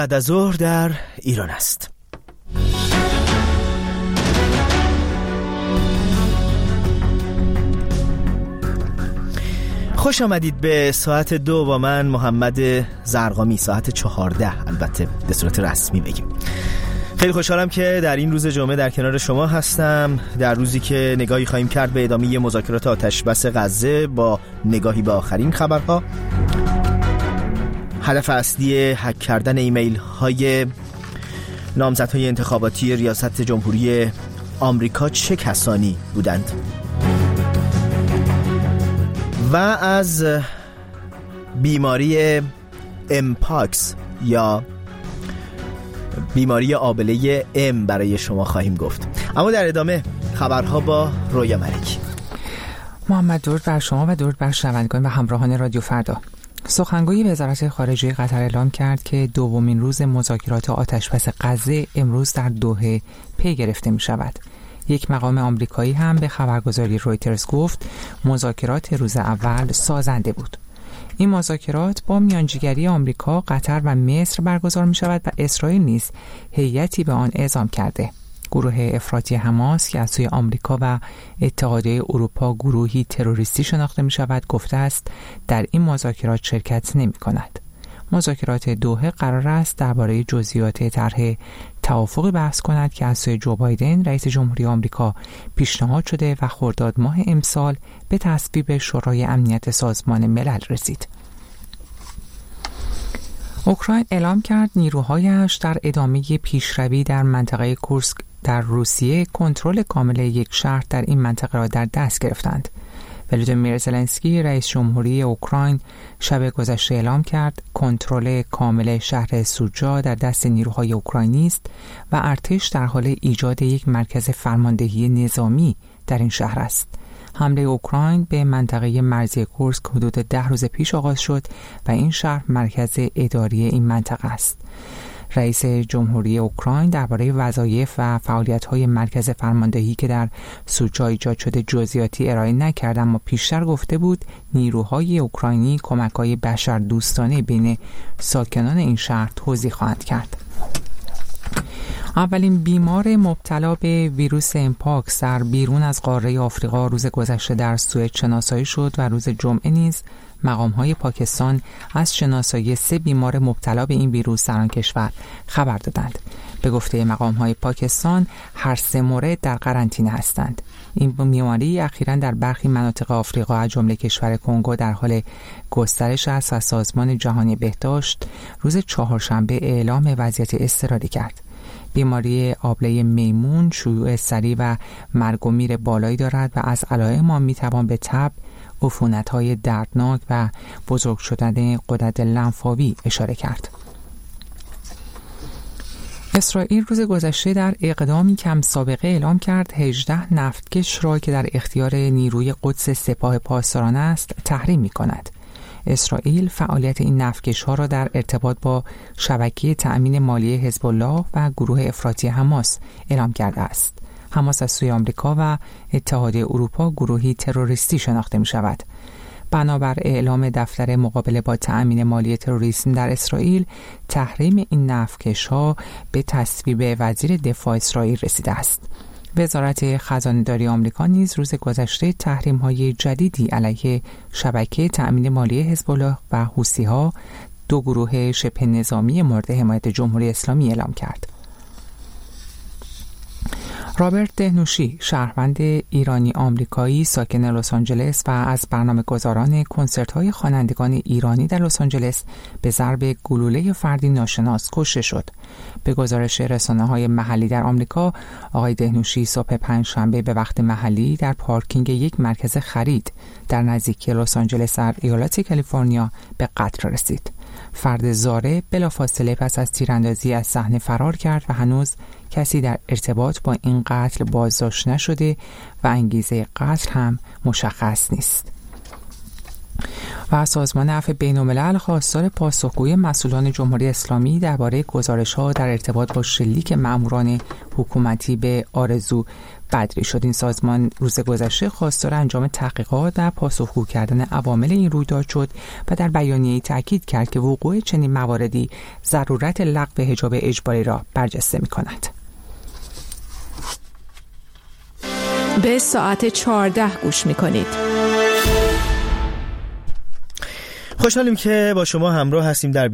بعد از ظهر در ایران است. خوش آمدید به ساعت 2 با من محمد زرقامی، ساعت 14 البته به صورت رسمی بگیم. خیلی خوشحالم که در این روز جمعه در کنار شما هستم، در روزی که نگاهی خواهیم کرد به ادامه مذاکرات آتشبس غزه با نگاهی به آخرین خبرها. هدف اصلی هک کردن ایمیل های نامزدهای انتخاباتی ریاست جمهوری آمریکا چه کسانی بودند؟ و از بیماری امپاکس یا بیماری آبله ام برای شما خواهیم گفت. اما در ادامه خبرها با رویا ملکی. محمد، درود بر شما و درود بر شنوندگان و همراهان رادیو فردا. سخنگوی وزارت خارجه قطر اعلام کرد که دومین روز مذاکرات آتشبس غزه امروز در دوحه پی گرفته می شود. یک مقام آمریکایی هم به خبرگزاری رویترز گفت مذاکرات روز اول سازنده بود. این مذاکرات با میانجیگری آمریکا، قطر و مصر برگزار می شود و اسرائیل نیز هیئتی به آن اعزام کرده. گروه افراطی حماس که از سوی آمریکا و اتحادیه اروپا گروهی تروریستی شناخته می شود گفته است در این مذاکرات شرکت نمی کند. مذاکرات دوحه قرار است درباره جزئیات طرح توافقی بحث کند که از سوی جو بایدن رئیس جمهوری آمریکا پیشنهاد شده و خرداد ماه امسال به تصویب شورای امنیت سازمان ملل رسید. اوکراین اعلام کرد نیروهایش در ادامه پیشروی در منطقه کورسک در روسیه کنترل کامل یک شهر در این منطقه را در دست گرفتند. ولادیمیر زلنسکی رئیس جمهوری اوکراین شب گذشته اعلام کرد کنترل کامل شهر سوجا در دست نیروهای اوکراینی است و ارتش در حال ایجاد یک مرکز فرماندهی نظامی در این شهر است. حمله اوکراین به منطقه مرزی کورسک حدود 10 روز پیش آغاز شد و این شهر مرکز اداری این منطقه است. رئیس جمهوری اوکراین درباره وظایف و فعالیت‌های مرکز فرماندهی که در سوجا ایجاد شده جزئیاتی ارائه نکرد، اما پیشتر گفته بود نیروهای اوکراینی کمک‌های بشردوستانه بین ساکنان این شهر توزیع خواهند کرد. اولین بیمار مبتلا به ویروس امپاکس در بیرون از قاره آفریقا روز گذشته در سوئد شناسایی شد و روز جمعه نیز مقام‌های پاکستان از شناسایی 3 بیمار مبتلا به این ویروس در آن کشور خبر دادند. به گفته مقام‌های پاکستان هر 3 مورد در قرنطینه هستند. این بیماری اخیراً در برخی مناطق آفریقا از جمله کشور کنگو در حال گسترش است و سازمان جهانی بهداشت روز چهارشنبه اعلام وضعیت اضطراری کرد. بیماری آبله میمون شیوع سریع و مرگ و میر بالایی دارد و از علائم آن میتوان به تب، عفونت‌های دردناک و بزرگ شدن غدد لنفاوی اشاره کرد. اسرائیل روز گذشته در اقدامی کم سابقه اعلام کرد 18 نفتکش را که در اختیار نیروی قدس سپاه پاسداران است تحریم می‌کند. اسرائیل فعالیت این نفتکش‌ها را در ارتباط با شبکه تأمین مالی حزب الله و گروه افراطی حماس اعلام کرده است. حماس از سوی آمریکا و اتحادیه اروپا گروهی تروریستی شناخته می شود. بنابر اعلام دفتر مقابله با تأمین مالی تروریسم در اسرائیل، تحریم این نفتکش‌ها به تصویب وزیر دفاع اسرائیل رسیده است. وزارت خزانه‌داری آمریکا نیز روز گذشته تحریم‌های جدیدی علیه شبکه تأمین مالی حزب الله و حوثی‌ها، 2 گروه شبه نظامی مورد حمایت جمهوری اسلامی اعلام کرد. رابرت دهنوشی، شهروند ایرانی آمریکایی ساکن لس آنجلس و از برنامه‌گذاران کنسرت‌های خوانندگان ایرانی در لس آنجلس، به ضرب گلوله فردی ناشناس کشته شد. به گزارش رسانه‌های محلی در آمریکا، آقای دهنوشی صبح پنجشنبه به وقت محلی در پارکینگ یک مرکز خرید در نزدیکی لس آنجلس در ایالت کالیفرنیا به قتل رسید. فرد زاره بلافاصله پس از تیراندازی از صحنه فرار کرد و هنوز کسی در ارتباط با این قتل بازداشت نشده و انگیزه قتل هم مشخص نیست. و سازمان عفو بین‌الملل خواستار پاسخگویی مسئولان جمهوری اسلامی درباره گزارش‌ها در ارتباط با شلیک ماموران حکومتی به آرزو بدری شد. این سازمان روز گذشته خواستار انجام تحقیقات در پاسخگو کردن عوامل این رویداد شد و در بیانیه‌ای تاکید کرد که وقوع چنین مواردی ضرورت لغو حجاب اجباری را برجسته می‌کند. به ساعت 14 گوش می‌کنید. خوشحالیم که با شما همراه هستیم در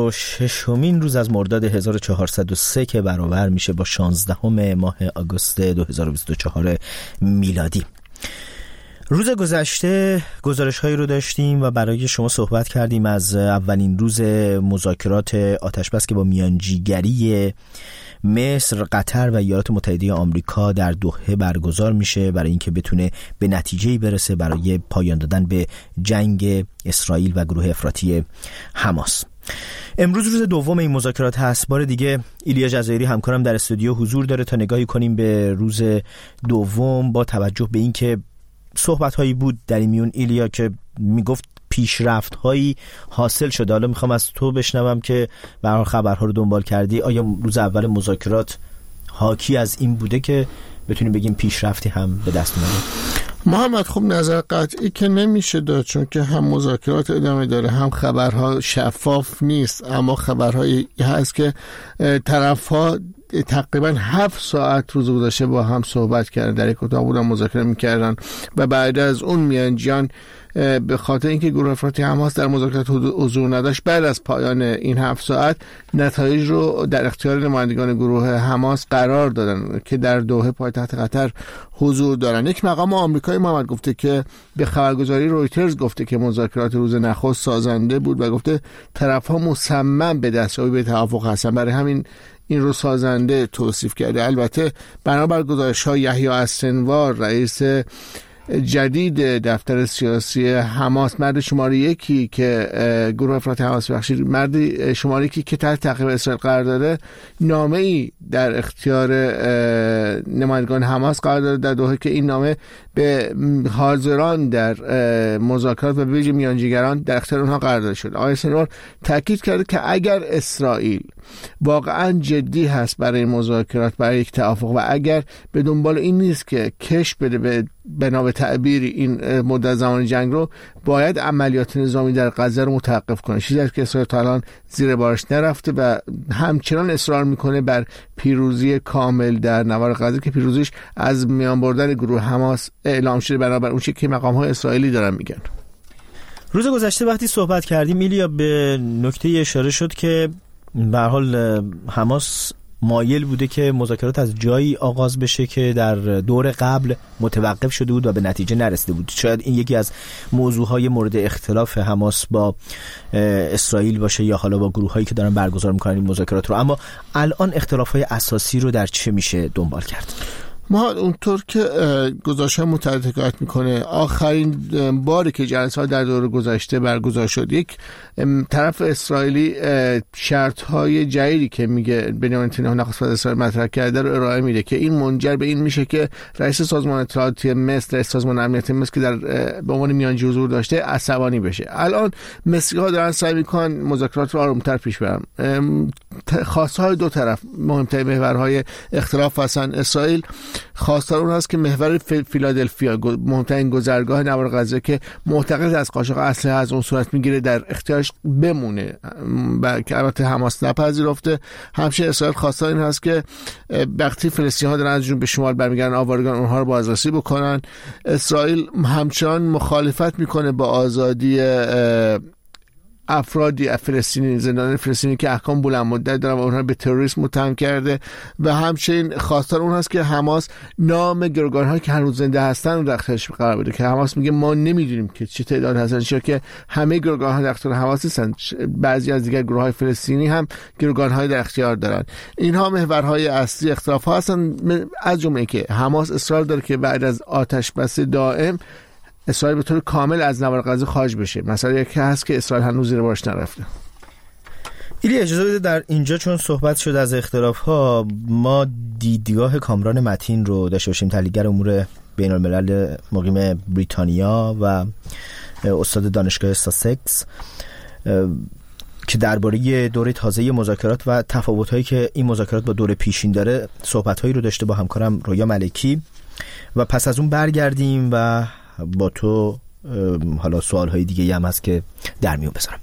26مین روز از مرداد 1403 که برابر میشه با 16 ماه آگوست 2024 میلادی. روز گذشته گزارش‌هایی رو داشتیم و برای شما صحبت کردیم از اولین روز مذاکرات آتش‌بس که با میانجیگری مصر، قطر و ایالات متحده آمریکا در دوحه برگزار میشه برای اینکه بتونه به نتیجه‌ای برسه برای پایان دادن به جنگ اسرائیل و گروه افراطی حماس. امروز روز دوم این مذاکرات هست. بار دیگه ایلیا جزایری همکارم در استودیو حضور داره تا نگاهی کنیم به روز دوم با توجه به اینکه صحبت‌هایی بود در این میون ایلیا که میگفت پیشرفت‌هایی حاصل شده. حالا میخوام از تو بشنوم که برای خبرها رو دنبال کردی، آیا روز اول مذاکرات حاکی از این بوده که بتونیم بگیم پیشرفتی هم به دست اومده؟ محمد خب نظر قطعی که نمیشه داد، چون که هم مذاکرات ادامه داره هم خبرها شفاف نیست، اما خبرهایی هست که طرف‌ها تقریبا 7 ساعت روز گذشته با هم صحبت کردن، در یک اتاق بودن مذاکره میکردن و بعد از اون میانجیان به خاطر اینکه گروه افراطی حماس در مذاکرات حضور نداشت، بعد از پایان این 7 ساعت نتایج رو در اختیار نمایندگان گروه حماس قرار دادن که در دوحه پایتخت قطر حضور دارن. یک مقام آمریکایی محمد گفته که به خبرگزاری رویترز گفته که مذاکرات روز نخست سازنده بود و گفته طرف‌ها مصمم به دستیابی به توافق هستن، برای همین این رو سازنده توصیف کرده. البته بنابر گزارش‌های یحیی السنوار، رئیس جدید دفتر سیاسی حماس، مرد شماره یکی که گروه افراطی حماس مرد شماره یکی که تحت تعقیب اسرائیل قرار داره، نامه‌ای در اختیار نمایندگان حماس قرار داره در دوحه که این نامه به حاضران در مذاکرات و به ویژه میانجیگران در اختیار اونها قرار داده شد. آقای سنوار تاکید کرده که اگر اسرائیل واقعا جدی هست برای مذاکرات، برای یک توافق و اگر به دنبال این نیست که کش بده به بنا به تعبیر این مدت زمان جنگ رو، باید عملیات نظامی در غزه رو متوقف کنه. چیزی که اسرائیل تا الان زیر بارش نرفته و همچنان اصرار میکنه بر پیروزی کامل در نوار غزه که پیروزیش از میان بردن گروه حماس اعلام شده، بنابر اون چیزی که مقام‌های اسرائیلی دارن میگن. روز گذشته وقتی صحبت کردیم ایلیا به نکته اشاره شد که به هر حال حماس مایل بوده که مذاکرات از جایی آغاز بشه که در دور قبل متوقف شده بود و به نتیجه نرسیده بود. شاید این یکی از موضوعهای مورد اختلاف حماس با اسرائیل باشه یا حالا با گروهایی که دارن برگزار میکنن این مذاکرات رو. اما الان اختلافهای اساسی رو در چه میشه دنبال کرد؟ ما اونطور که گزارش‌ها متعدد میکنه، آخرین باری که جلسات در دوره گذشته برگزار شد، یک طرف اسرائیلی شرط‌های جدیدی که میگه بنیامین نتانیاهو نخست وزیر اسرائیل مطرح کرده رو ارائه میده که این منجر به این میشه که رئیس سازمان اطلاعاتی مصر، رئیس سازمان امنیت مصر که در به عنوان میانجی حضور داشته، عصبانی بشه. الان مصری‌ها دارن سعی میکنن مذاکرات رو آرومتر پیش برن. خواست‌های دو طرف، مهمترین محورهای اختلاف هستن. اسرائیل خواستار اون هست که محور فیلادلفیا، مهمترین گذرگاه نوار غزه که معتقد از قاچاق اسلحه از اون صورت میگیره، در اختیارش بمونه و که البته حماس نپذیرفته. همچنین اسرائیل خواستار این هست که وقتی فلسطینی‌ها دارن از جنوب به شمال برمیگردن، آوارگان اونها رو بازرسی بکنن. اسرائیل همچنان مخالفت میکنه با آزادی افرادی فلسطینی، زندانیان فلسطینی که احکام بلند مدت دارن و اونها به تروریسم متهم کرده و همچنین خواستار اون هست که حماس نام گروگان‌هایی که هنوز زنده هستن رو در اختیارش قرار بده، که حماس میگه ما نمیدونیم که چه تعداد هستن، چون که همه گروگان‌ها در اختیار حماس نیستن، بعضی از دیگر گروه‌های فلسطینی هم گروگان‌های در اختیار دارن. اینها محورهای اصلی اختلاف‌ها هستن، از جمله که حماس اصرار داره که بعد از آتش بس دائم اسرائیل به طور کامل از نوار غزه خارج بشه. مثلا یکی هست که اسرائیل هنوز زیر بارش نرفته. ایلی اجازه بده در اینجا چون صحبت شد از اختلاف‌ها، ما دیدگاه کامران متین رو داشته باشیم، تحلیلگر امور بین الملل مقیم بریتانیا و استاد دانشگاه ساسکس که درباره دوره تازه مذاکرات و تفاوت‌هایی که این مذاکرات با دوره پیشین داره صحبت‌هایی رو داشته با همکارم رویا ملکی و پس از اون برگردیم و با تو حالا سوال‌های دیگه هم هست که در میون بذارم.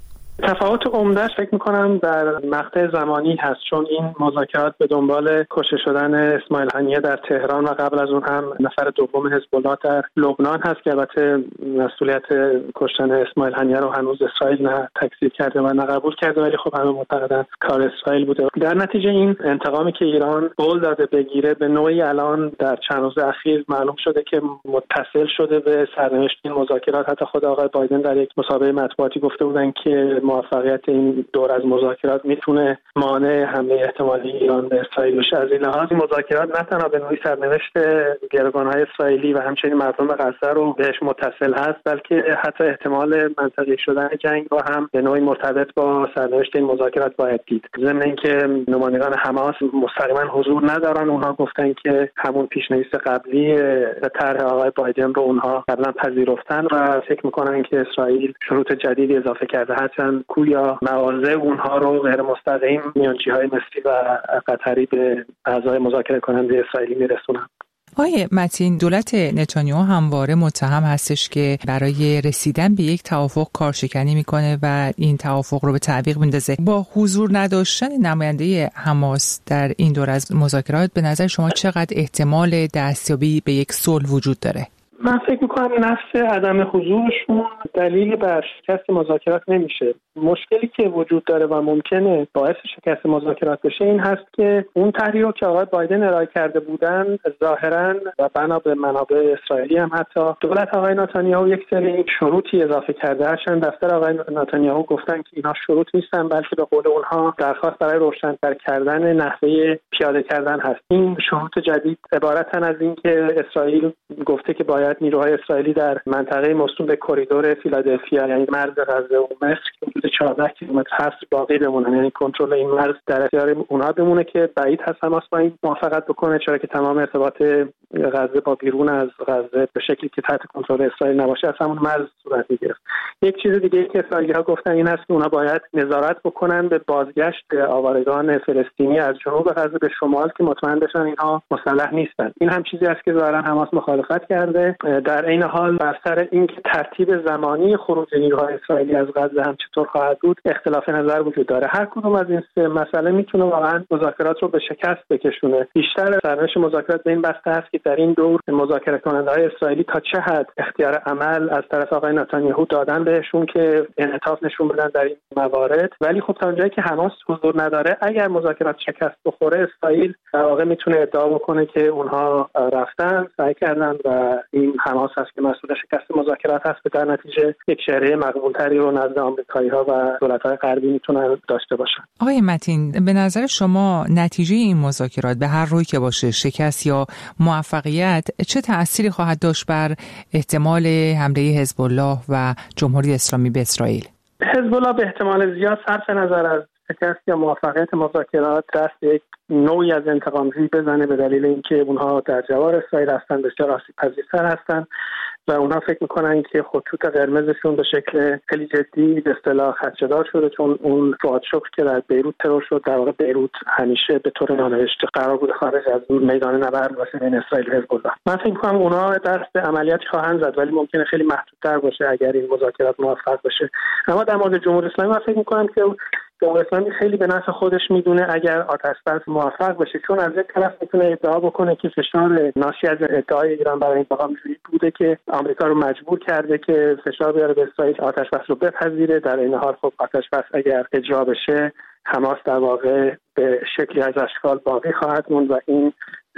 تفاوت عمده‌اش فکر می‌کنم در مقطع زمانی هست، چون این مذاکرات به دنبال کشته شدن اسماعیل هنیه در تهران و قبل از اون هم نفر دوم حزب الله در لبنان هست که البته مسئولیت کشتن اسماعیل هنیه رو هنوز اسرائیل نه تکذیب کرده و نه قبول کرده، ولی خب همه معتقدن کار اسرائیل بوده. در نتیجه این انتقامی که ایران قول داده بگیره به نوعی الان در چند روز اخیر معلوم شده که متصل شده به سرنوشت این مذاکرات. حتی خود آقای بایدن در یک مسابقه مطبوعاتی گفته بودن که موفقیت این دور از مذاکرات میتونه مانع حمله احتمالی ایران به اسرائیل بشه. از این لحاظ مذاکرات نه تنها به نوعی سرنوشت گروگان‌های اسرائیلی و همچنین مردم غزه رو بهش متصل هست، بلکه حتی احتمال منطقی شدن جنگ رو هم به نوعی مرتبط با سرنوشت این مذاکرات باید دید. ضمن اینکه نمایندگان حماس مستقیما حضور ندارن، اونها گفتن که همون پیشنهاد قبلی طرح آقای بایدن رو اونها قبلا پذیرفتن و فکر می‌کنن که اسرائیل شروط جدیدی اضافه کرده، هرچند گویا مواضع اونها رو غیر مستقیم میانجی‌های مصری و قطری به اعضای مذاکره کننده اسرائیلی میرسونن. آقای متین، دولت نتانیاهو همواره متهم هستش که برای رسیدن به یک توافق کارشکنی میکنه و این توافق رو به تعویق میندازه. با حضور نداشتن نماینده حماس در این دور از مذاکرات به نظر شما چقدر احتمال دستیابی به یک صلح وجود داره؟ من فکر میکنم نفس عدم حضورشون دلیل بر شکست مذاکرات نمیشه. مشکلی که وجود داره و ممکنه باعث شکست مذاکرات بشه این هست که اون طرحی رو که آقای بایدن ارائه کرده بودن ظاهراً و بنا به منابع اسرائیلی هم حتی دولت آقای نتانیاهو یک سری شروطی اضافه کرده. هرچند دفتر آقای نتانیاهو گفتن که اینا شروط نیستن، بلکه به قول اونها درخواست برای روشن‌تر کردن نحوه پیاده کردن هست. این شروط جدید عبارتن از این که اسرائیل گفته که باید نیروهای اسرائیلی در منطقه موسوم به کریدور فیلادلفیا، یعنی مرز غزه و مصر که حدود 14 کیلومتر هست، باقی بمونن، یعنی کنترل این مرز در اختیار اونها بمونه که بعید هست حماس با این موافقت بکنه، چرا که تمام ارتباط غزه با بیرون از غزه به شکلی که تحت کنترل اسرائیل نباشه از همون مرز صورت میگیره. یک چیز دیگه که اسرائیلی‌ها گفتن این هست که اونها باید نظارت بکنن به بازگشت آوارگان فلسطینی از جنوب غزه به شمال که مطمئن بشن اینها مسلح نیستن. این هم چیزی است که ظاهرا حماس مخالفت کرده. در این حال بر سر اینکه ترتیب زمانی خروج نیروهای اسرائیلی از غزه هم چطور خواهد بود اختلاف نظر وجود داره. هر کدوم از این سه مسئله میتونه واقعا مذاکرات رو به شکست بکشونه. بیشتر سرنوشت مذاکرات به این بسته است که در این دور مذاکره کننده‌های اسرائیلی تا چه حد اختیار عمل از طرف آقای نتانیاهو دادن بهشون که انعطاف نشون بدن در این موارد، ولی خب تا اونجایی که حماس حضور نداره اگر مذاکرات شکست بخوره اسرائیل در واقع میتونه ادعا بکنه که اونها رفتن سعی کردن و این حماس هست که مسئول شکست مذاکرات هست، به در نتیجه یک چهره مقبولتری رو نزد آمریکایی‌ها و دولت‌های غربی میتونن داشته باشن. آقای متین، به نظر شما نتیجه این مذاکرات به هر روی که باشه، شکست یا موفقیت، چه تأثیری خواهد داشت بر احتمال حمله حزب الله و جمهوری اسلامی به اسرائیل؟ حزب الله به احتمال زیاد صرف نظر از شکست یا موفقیت مذاکرات دست یک نوعی از انتقام‌جویی بزنه، به دلیل اینکه اونها در جوار اسرائیل هستن، بسیار آسیب‌پذیرتر هستن و اونها فکر میکنن که خطوط قرمزشون به شکل خیلی جدی به اصطلاح خدشه‌دار شده، چون اون فؤاد شکر که در بیروت ترور شد، در واقع بیروت همیشه به طور نانوشته قرار بود خارج از میدان نبرد باشه بین اسرائیل و حزب الله. من فکر میکنم اونها دست به عملیات خواهند زد، ولی ممکنه خیلی محدودتر باشه اگر این مذاکرات موفق بشه. اما در مورد جمهوری اسلامی من فکر میکنم که جمهوری اسلامی خیلی به نفع خودش میدونه اگر آتش‌بس موفق بشه، چون از یک طرف میتونه ادعا بکنه که فشار ناشی از ادعای ایران برای انتقام‌جویی بوده که آمریکا رو مجبور کرده که فشار بیاره به اسرائیل آتش‌بس رو بپذیره. در این حال خب آتش‌بس اگر اجرا بشه حماس در واقع به شکلی از اشکال باقی خواهد موند و این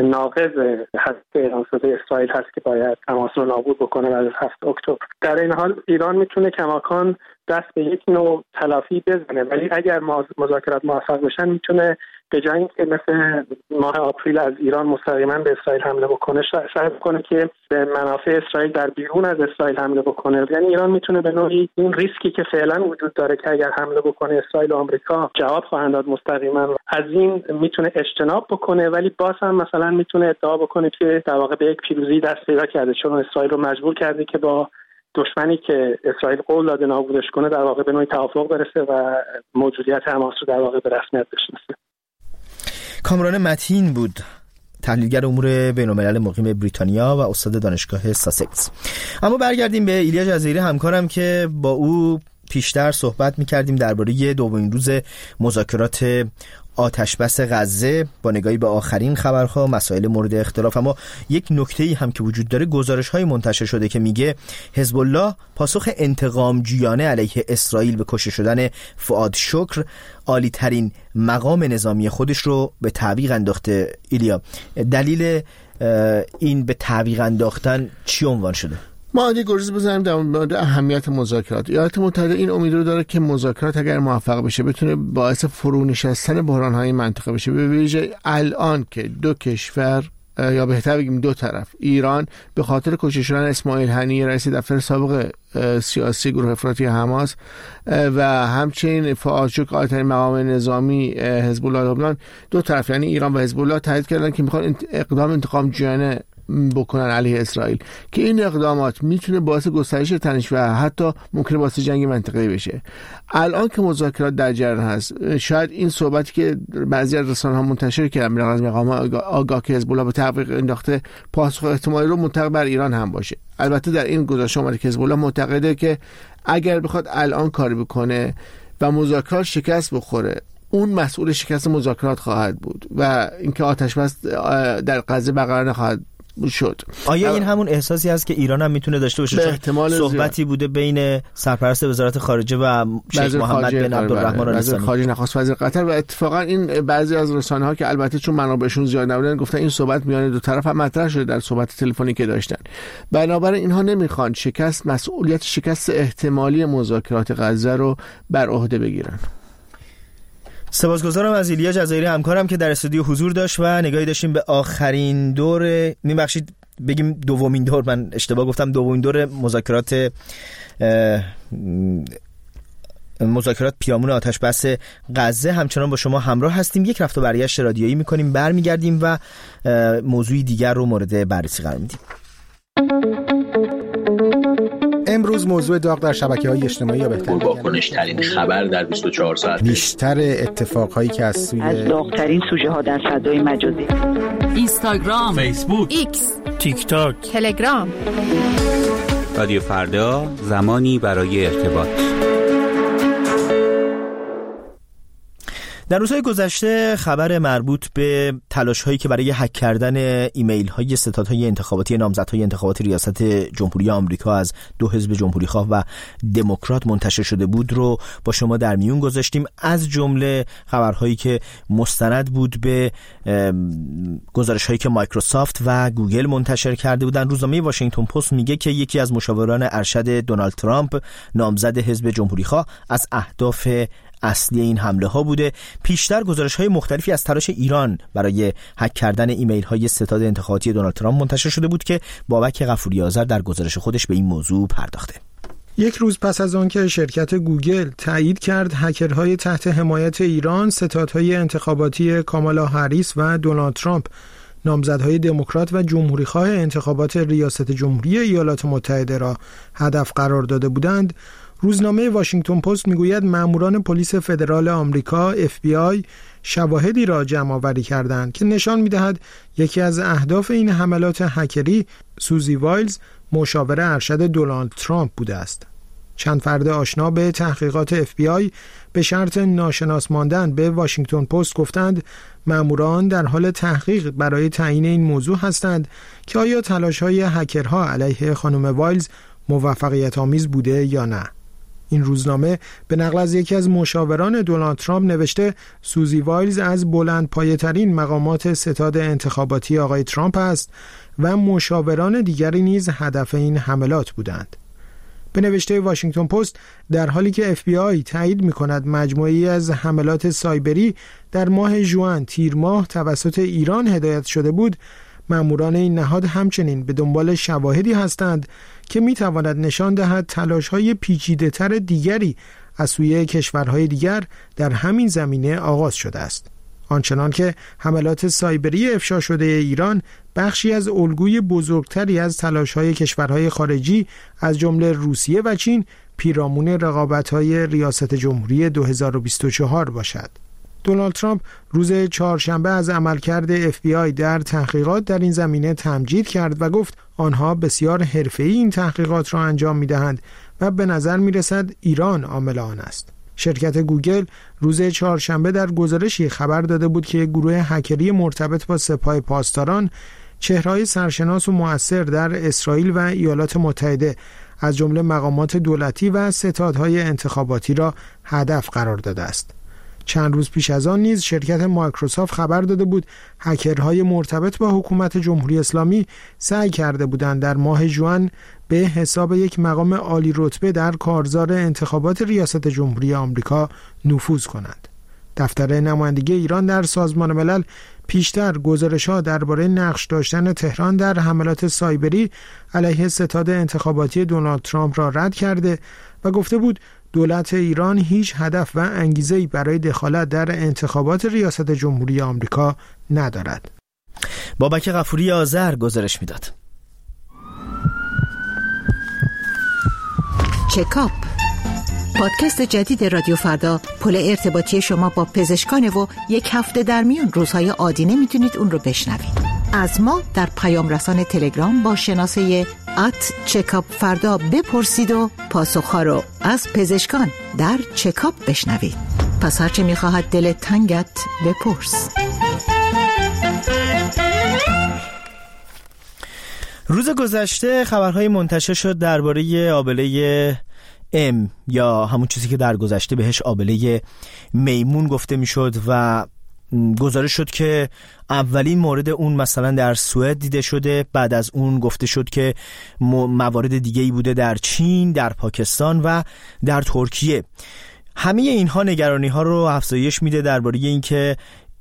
ناقض هست اعلام شده اسرائیل هست که باید حماس رو نابود بکنه بعد از 7 اکتبر. در این حال ایران میتونه کماکان دست به یک نوع تلافی بزنه، ولی اگر مذاکرات موفق بشن میتونه به جای اینکه مثل ماه آپریل از ایران مستقیما به اسرائیل حمله بکنه سعی کنه که به منافع اسرائیل در بیرون از اسرائیل حمله بکنه. یعنی ایران میتونه به نوعی این ریسکی که فعلا وجود داره که اگر حمله بکنه اسرائیل و آمریکا جواب خواهند داد مستقیما، از این میتونه اجتناب بکنه، ولی باز هم مثلا میتونه ادعا بکنه که در واقع به یک پیروزی دست پیدا کرده، چون اسرائیل رو مجبور کرده که با دشمنی که اسرائیل قول داده نابودش کنه در واقع به نوعی توافق برسه و موجودیت حماس رو در واقع به رسمیت بشناسه. کامران متین بود، تحلیلگر امور بین‌الملل مقیم بریتانیا و استاد دانشگاه ساسکس. اما برگردیم به ایلیا جزیری همکارم که با او پیشتر صحبت می‌کردیم درباره دومین روز مذاکرات آتش‌بس غزه با نگاهی به آخرین خبرها، مسائل مورد اختلاف. اما یک نکته‌ای هم که وجود داره، گزارش‌های منتشر شده که میگه حزب الله پاسخ انتقام‌جویانه علیه اسرائیل به کشته شدن فؤاد شکر عالی‌ترین مقام نظامی خودش رو به تعویق انداخته. ایلیا، دلیل این به تعویق انداختن چی عنوان شده؟ ما عادی گریز بزنیم در مورد اهمیت مذاکرات. ایالات متحده این امید رو داره که مذاکرات اگر موفق بشه بتونه باعث فرونشستن بحران‌های منطقه بشه، به ویژه الان که دو کشور یا بهتر بگیم دو طرف، ایران به خاطر کشته شدن اسماعیل هنیه رئیس دفتر سابق سیاسی گروه افراطی حماس و همچنین فؤاد شکر عالی‌ترین مقام نظامی حزب الله لبنان، دو طرف یعنی ایران و حزب الله تایید کردن که میخوان اقدام انتقام‌جویانه بکنن علیه اسرائیل که این اقدامات میتونه باعث گسترش تنش و حتی ممکنه باعث جنگ منطقه‌ای بشه. الان که مذاکرات در جریان هست، شاید این صحبتی که بعضی از رسانه‌ها منتشر کردن از مقام آگاه که حزب الله به تعویق انداخته پاسخ احتمالی رو منتقل بر ایران هم باشه. البته در این گزارش اومده که حزب الله معتقده که اگر بخواد الان کاری بکنه و مذاکرات شکست بخوره، اون مسئول شکست مذاکرات خواهد بود و اینکه آتش‌بس در غزه برقرار نخواهد شد. آیا این همون احساسی هست که ایران هم میتونه داشته باشه؟ صحبتی بوده بین سرپرست وزارت خارجه و شیخ محمد بن عبدالرحمن آل ثانی، خارجه نخست وزیر قطر، و اتفاقا این بعضی از رسانه‌ها که البته چون منابعشون زیاد نبودن گفتن این صحبت میان دو طرف هم مطرح شده در صحبت تلفنی که داشتن. بنابراین اینها نمیخوان مسئولیت شکست احتمالی مذاکرات غزه رو بر عهده بگیرن. سپاسگزارم از ایلیا جزیری همکارم که در استودیو حضور داشت و نگاهی داشتیم به آخرین دور، میبخشید بگیم دومین دور، من اشتباه گفتم، دومین دور مذاکرات پیرامون آتش بس غزه. همچنان با شما همراه هستیم، یک رفت و برگشت رادیویی میکنیم، برمیگردیم و موضوعی دیگر رو مورد بررسی قرار میدیم. امروز موضوع داغ در شبکه‌های اجتماعی یا بهتر پرواکنش‌ترین خبر در 24 ساعت، بیشتر اتفاقهایی که از داغ‌ترین سوژه‌ها در فضای مجازی، اینستاگرام، فیسبوک، ایکس، تیک تاک، تلگرام. رادیو فردا، زمانی برای ارتباط. در روزهای گذشته خبر مربوط به تلاش‌هایی که برای هک کردن ایمیل‌های ستادهای انتخاباتی نامزدهای انتخابات ریاست جمهوری آمریکا از دو حزب جمهوری‌خواه و دموکرات منتشر شده بود رو با شما در میون گذاشتیم، از جمله خبرهایی که مستند بود به گزارش‌هایی که مایکروسافت و گوگل منتشر کرده بودند. روزنامه واشنگتن پست میگه که یکی از مشاوران ارشد دونالد ترامپ، نامزد حزب جمهوری‌خواه، از اهداف اصلی این حمله ها بوده. پیشتر گزارش های مختلفی از تلاش ایران برای هک کردن ایمیل های ستاد انتخاباتی دونالد ترامپ منتشر شده بود که بابک غفوری آذر در گزارش خودش به این موضوع پرداخته. یک روز پس از آن که شرکت گوگل تایید کرد هکرهای تحت حمایت ایران ستادهای انتخاباتی کامالا هریس و دونالد ترامپ، نامزدهای دموکرات و جمهوریخواه انتخابات ریاست جمهوری ایالات متحده را هدف قرار داده بودند، روزنامه واشنگتن پست میگوید ماموران پلیس فدرال آمریکا FBI شواهدی را جمع آوری کردند که نشان می‌دهد یکی از اهداف این حملات هکری سوزی وایلز، مشاور ارشد دونالد ترامپ بوده است. چند فرد آشنا به تحقیقات FBI به شرط ناشناس ماندن به واشنگتن پست گفتند ماموران در حال تحقیق برای تعیین این موضوع هستند که آیا تلاش‌های هکرها علیه خانم وایلز موفقیت آمیز بوده یا نه. این روزنامه به نقل از یکی از مشاوران دونالد ترامپ نوشته سوزی وایلز از بلندپایه‌ترین مقامات ستاد انتخاباتی آقای ترامپ است و مشاوران دیگری نیز هدف این حملات بودند. به نوشته واشنگتن پست، در حالی که FBI تایید می‌کند مجموعه‌ای از حملات سایبری در ماه ژوئن تیر ماه توسط ایران هدایت شده بود، ماموران این نهاد همچنین به دنبال شواهدی هستند که می‌تواند نشان دهد تلاش‌های پیچیده‌تر دیگری از سوی کشورهای دیگر در همین زمینه آغاز شده است. آنچنان که حملات سایبری افشا شده ایران بخشی از الگوی بزرگتری از تلاش‌های کشورهای خارجی از جمله روسیه و چین پیرامون رقابت‌های ریاست جمهوری 2024 باشد. دونالد ترامپ روز چهارشنبه از عملکرد FBI در تحقیقات در این زمینه تمجید کرد و گفت آنها بسیار حرفه‌ای این تحقیقات را انجام می‌دهند و به نظر می‌رسد ایران عامل آن است. شرکت گوگل روز چهارشنبه در گزارشی خبر داده بود که گروه هکری مرتبط با سپاه پاسداران چهره‌های سرشناس و مؤثر در اسرائیل و ایالات متحده از جمله مقامات دولتی و ستادهای انتخاباتی را هدف قرار داده است. چند روز پیش از آن نیز شرکت مایکروسافت خبر داده بود هکرهای مرتبط با حکومت جمهوری اسلامی سعی کرده بودند در ماه ژوئن به حساب یک مقام عالی رتبه در کارزار انتخابات ریاست جمهوری آمریکا نفوذ کنند. دفتر نمایندگی ایران در سازمان ملل پیشتر گزارش‌ها درباره نقش داشتن تهران در حملات سایبری علیه ستاد انتخاباتی دونالد ترامپ را رد کرده و گفته بود دولت ایران هیچ هدف و انگیزه‌ای برای دخالت در انتخابات ریاست جمهوری آمریکا ندارد. بابک غفوری آذر گزارش میداد. چکاپ، پادکست جدید رادیو فردا، پل ارتباطی شما با پزشکان و یک هفته در میون روزهای عادی نمیتونید اون رو بشنوید. از ما در پیام رسان تلگرام با شناسه @چکاپ بپرسید و پاسخها رو از پزشکان در چکاپ بشنوید. پس هرچه میخواهد دل تنگت بپرس. روز گذشته خبرهای منتشر شد درباره آبله ام یا همون چیزی که در گذشته بهش آبله میمون گفته میشد و گزارش شد که اولین مورد اون مثلا در سوئد دیده شده، بعد از اون گفته شد که موارد دیگه‌ای بوده در چین، در پاکستان و در ترکیه. همه اینها نگرانی ها رو افزایش میده درباره اینکه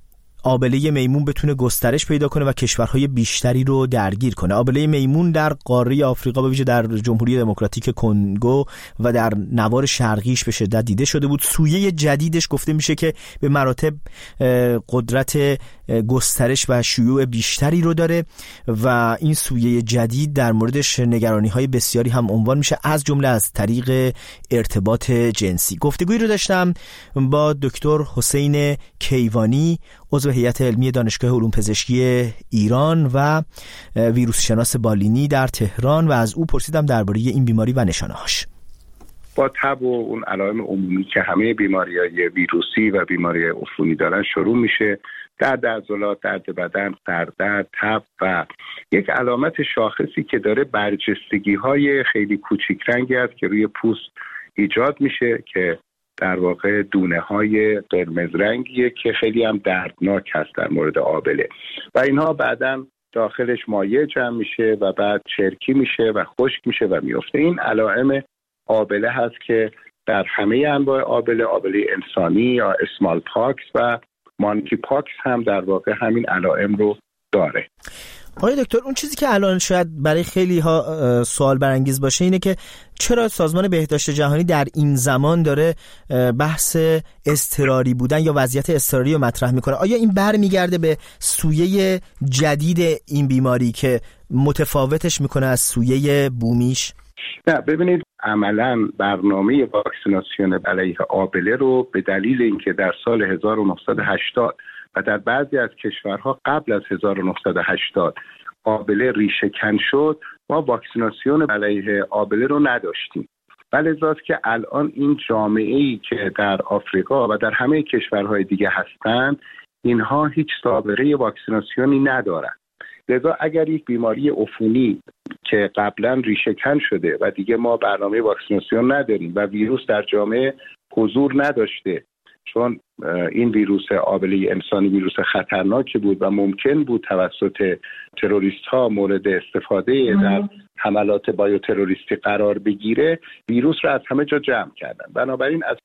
آبله میمون بتونه گسترش پیدا کنه و کشورهای بیشتری رو درگیر کنه. آبله میمون در قاره آفریقا به ویژه در جمهوری دموکراتیک کنگو و در نوار شرقیش به شدت دیده شده بود. سویه جدیدش گفته میشه که به مراتب قدرت گسترش و شیوع بیشتری رو داره و این سویه جدید در موردش نگرانی‌های بسیاری هم عنوان میشه، از جمله از طریق ارتباط جنسی. گفتگویی رو داشتم با دکتر حسین کیوانی، عضو هیئت علمی دانشگاه علوم پزشکی ایران و ویروس شناس بالینی در تهران و از او پرسیدم درباره این بیماری و نشانه‌هاش. با تب و اون علائم عمومی که همه بیماری‌های ویروسی و بیماری عفونی دارن شروع میشه، درد عضلات، درد بدن، سردرد، تب و یک علامت شاخصی که داره برجستگی‌های خیلی کوچیک رنگی است که روی پوست ایجاد میشه که در واقع دونه‌های قرمز رنگیه که خیلی هم دردناک هست در مورد آبله و اینها بعداً داخلش مایع جمع میشه و بعد چرکی میشه و خشک میشه و میفته. این علائم آبله هست که در همه انواع آبله انسانی یا اسمال پاکس و مانکی پاکس هم در واقع همین علائم رو داره. آقای دکتر، اون چیزی که الان شاید برای خیلی ها سوال برانگیز باشه اینه که چرا سازمان بهداشت جهانی در این زمان داره بحث اضطراری بودن یا وضعیت اضطراری رو مطرح میکنه؟ آیا این برمیگرده به سویه جدید این بیماری که متفاوتش میکنه از سویه بومیش؟ نه، ببینید عملاً برنامه واکسیناسیون علیه آبله رو به دلیل اینکه در سال 1980 و در بعضی از کشورها قبل از 1980 آبله ریشه‌کن شد، ما واکسیناسیون علیه آبله رو نداشتیم. ولذاست که الان این جامعه‌ای که در آفریقا و در همه کشورهای دیگه هستند، اینها هیچ سابقه واکسیناسیونی ندارند. لذا اگر یک بیماری عفونی که قبلا ریشه‌کن شده و دیگه ما برنامه واکسیناسیون نداریم و ویروس در جامعه حضور نداشته، چون این ویروس آبله انسانی ویروس خطرناکی بود و ممکن بود توسط تروریست ها مورد استفاده در حملات بایوتروریستی قرار بگیره، ویروس را از همه جا جمع کردن. بنابراین از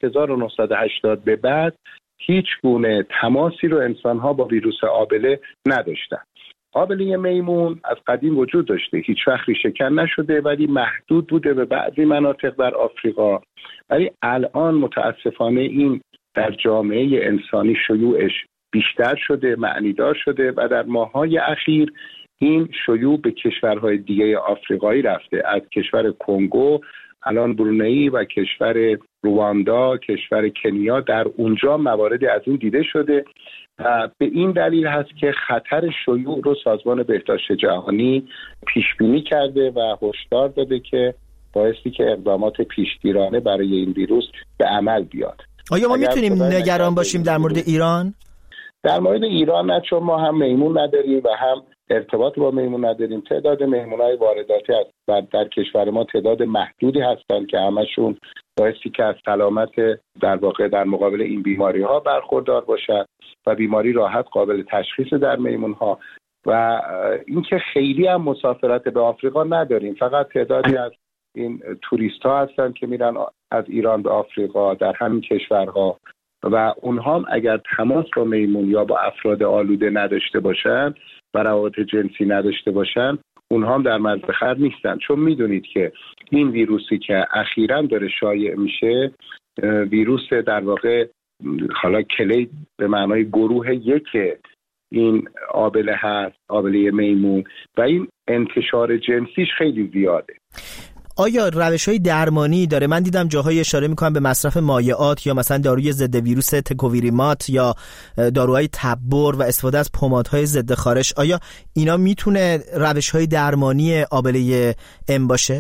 1980 به بعد هیچ گونه تماسی رو انسان ها با ویروس آبله نداشتن. آبله میمون از قدیم وجود داشته، هیچ وقت ریشه‌کن نشده ولی محدود بوده به بعضی مناطق در آفریقا، ولی الان متاسفانه این در جامعه انسانی شیوعش بیشتر شده، معنیدار شده و در ماه‌های اخیر این شیوع به کشورهای دیگه آفریقایی رفته. از کشور کنگو، الان برونئی و کشور رواندا، کشور کنیا، در اونجا مواردی از این دیده شده و به این دلیل هست که خطر شیوع رو سازمان بهداشت جهانی پیش بینی کرده و هشدار داده که بایستی که اقدامات پیشگیرانه برای این ویروس به عمل بیاد. آیا ما میتونیم نگران باشیم در مورد ایران؟ در مورد ایران نه، چون ما هم میمون نداریم و هم ارتباط با میمون نداریم. تعداد میمونای وارداتی در کشور ما تعداد محدودی هستند که همشون بایستی که از سلامت در واقع در مقابل این بیماری ها برخوردار باشد و بیماری راحت قابل تشخیص در میمون ها و اینکه خیلی هم مسافرت به آفریقا نداریم. فقط تعدادی از این توریست ها هستند که میرن از ایران به آفریقا در همین کشورها و اونها هم اگر تماس با میمون یا با افراد آلوده نداشته باشن و روابط جنسی نداشته باشن، اونها هم در مرز خطر نیستن. چون میدونید که این ویروسی که اخیراً داره شایع میشه ویروس در واقع حالا کلید به معنای گروه یک این آبله هست، آبله میمون، و این انتشار جنسیش خیلی زیاده. آیا روش‌های درمانی داره؟ من دیدم جاهای اشاره میکنن به مصرف مایعات یا مثلا داروی ضد ویروس تکوویریمات یا داروهای تبر و استفاده از پمادهای ضد خارش. آیا اینا میتونه روش‌های درمانی آبله ام باشه؟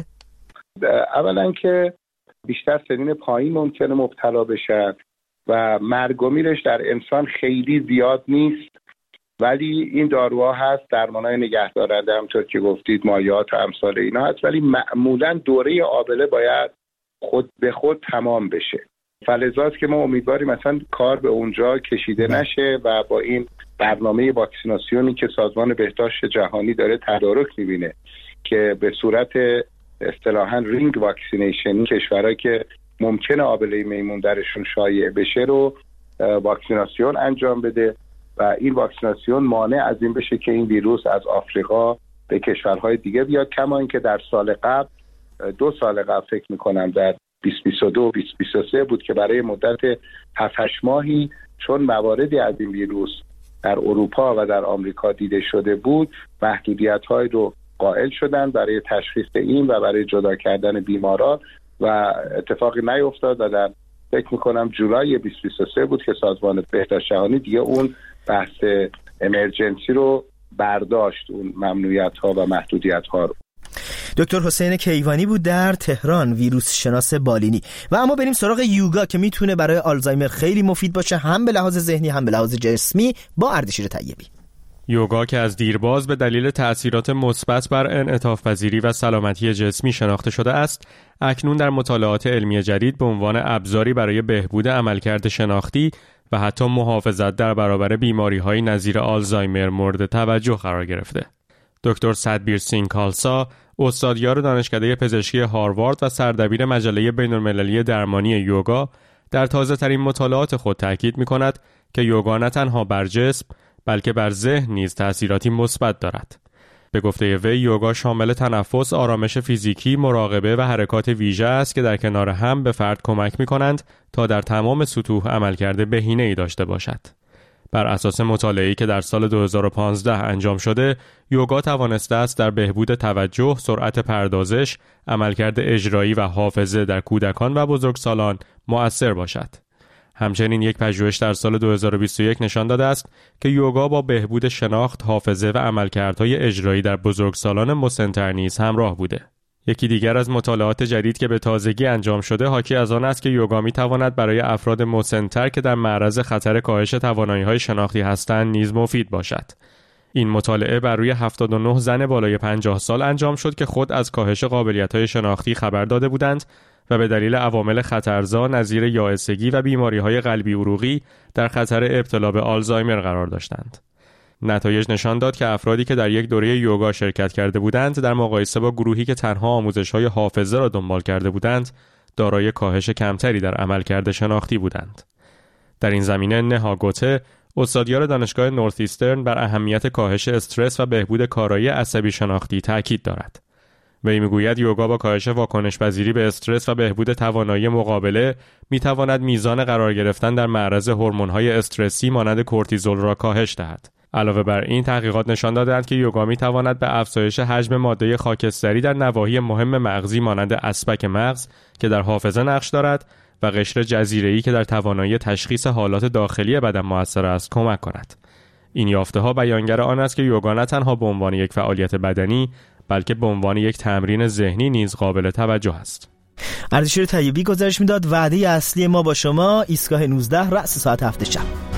اولا که بیشتر سنین پایین ممکنه مبتلا بشن و مرگ و میرش در انسان خیلی زیاد نیست، ولی این داروها هست، درمانهای نگهدارنده همونطور که گفتید، مایعات و امثال اینا هست، ولی معمولا دوره آبله باید خود به خود تمام بشه. فلذاست که ما امیدواریم مثلا کار به اونجا کشیده نشه و با این برنامه واکسیناسیونی که سازمان بهداشت جهانی داره تدارک میبینه که به صورت اصطلاحاً رینگ واکسینیشن کشورهایی که ممکنه آبله میمون درشون شایع بشه رو واکسیناسیون انجام بده و این واکسیناسیون مانع از این بشه که این ویروس از آفریقا به کشورهای دیگه بیاد. کما اینکه در سال قبل 2 سال قبل فکر میکنم در 2022 و 2023 بود که برای مدت 7-8 ماهی چون مواردی از این ویروس در اروپا و در آمریکا دیده شده بود، محدودیت‌های رو قائل شدن برای تشخیص این و برای جدا کردن بیماران و اتفاقی نیفتاد و در فکر میکنم جولای 2023 بود که سازمان بهداشت جهانی دیگه اون بحث امرجنسی رو برداشت، اون ممنوعیت ها و محدودیت ها رو. دکتر حسین کیوانی بود در تهران، ویروس شناس بالینی. و اما بریم سراغ یوگا که میتونه برای آلزایمر خیلی مفید باشه، هم به لحاظ ذهنی هم به لحاظ جسمی، با اردشیر طیبی. یوگا که از دیرباز به دلیل تأثیرات مثبت بر انعطاف پذیری و سلامتی جسمی شناخته شده است، اکنون در مطالعات علمی جدید به عنوان ابزاری برای بهبود عملکرد شناختی و حتی محافظت در برابر بیماری‌های نظیر آلزایمر مورد توجه قرار گرفته. دکتر سدبیر سینگ کالسا، استادیار دانشکده پزشکی هاروارد و سردبیر مجله بین‌المللی درمانی یوگا، در تازه‌ترین مطالعات خود تاکید می‌کند که یوگا نه تنها بر جسم بلکه بر ذهن نیز تأثیراتی مثبت دارد. به گفته وی، یوگا شامل تنفس، آرامش فیزیکی، مراقبه و حرکات ویژه است که در کنار هم به فرد کمک می‌کنند تا در تمام سطوح عملکرد بهینه‌ای داشته باشد. بر اساس مطالعه‌ای که در سال 2015 انجام شده، یوگا توانسته است در بهبود توجه، سرعت پردازش، عملکرد اجرایی و حافظه در کودکان و بزرگسالان مؤثر باشد. همچنین یک پژوهش در سال 2021 نشان داده است که یوگا با بهبود شناخت، حافظه و عملکردهای اجرایی در بزرگسالان مسن‌تر نیز همراه بوده. یکی دیگر از مطالعات جدید که به تازگی انجام شده حاکی از آن است که یوگا می‌تواند برای افراد مسن‌تر که در معرض خطر کاهش توانایی‌های شناختی هستند نیز مفید باشد. این مطالعه بر روی 79 زن بالای 50 سال انجام شد که خود از کاهش قابلیت‌های شناختی خبر داده بودند و به دلیل عوامل خطرزا نظیر یائسگی و بیماری‌های قلبی عروقی در خطر ابتلا به آلزایمر قرار داشتند. نتایج نشان داد که افرادی که در یک دوره یوگا شرکت کرده بودند در مقایسه با گروهی که تنها آموزش‌های حافظه را دنبال کرده بودند، دارای کاهش کمتری در عملکرد شناختی بودند. در این زمینه نها گوته، استادیار دانشگاه نورث ایسترن، بر اهمیت کاهش استرس و بهبود کارایی عصبی شناختی تاکید دارد. وی میگوید یوگا با کاهش واکنش پذیری به استرس و بهبود توانایی مقابله میتواند میزان قرار گرفتن در معرض هورمون‌های استرسی مانند کورتیزول را کاهش دهد. علاوه بر این تحقیقات نشان دادند که یوگا میتواند به افزایش حجم ماده خاکستری در نواحی مهم مغزی مانند اسپک مغز که در حافظه نقش دارد و قشر جزیره‌ای که در توانایی تشخیص حالات داخلی بدن مؤثر است کمک کند. این یافته‌ها بیانگر آن است که یوگا نه تنها به عنوان یک فعالیت بدنی بلکه به عنوان یک تمرین ذهنی نیز قابل توجه است. اردشیر طیبی گزارش میداد. وعده اصلی ما با شما ایستگاه 19 رأس ساعت 7 شب.